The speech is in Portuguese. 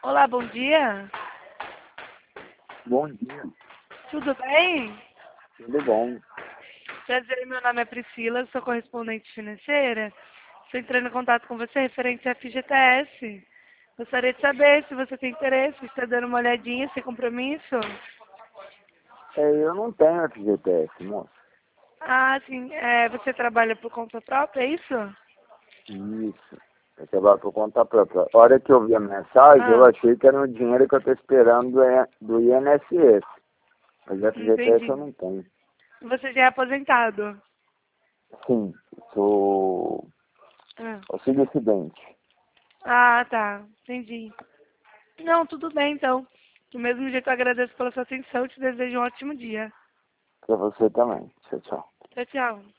Olá, bom dia. Bom dia, Tudo bem? tudo bom? Prazer, meu nome é Priscila, sou correspondente financeira. Estou entrando em contato com você referente à FGTS. Gostaria de saber se você tem interesse, está dando uma olhadinha, sem compromisso. Eu não tenho FGTS, moço. Ah, sim. Você trabalha por conta própria, é isso? Isso. Eu trabalho por conta própria. A hora que eu vi a mensagem, eu Ah, achei que era o dinheiro que eu estou esperando do INSS. Mas FGTS eu entendi. não tenho. Você já é aposentado? Sim, sou Ah, auxílio acidente. tá. Entendi. Não, tudo bem, então. Do mesmo jeito, eu agradeço pela sua atenção e te desejo um ótimo dia. Para você também. Tchau, tchau. Tchau, tchau.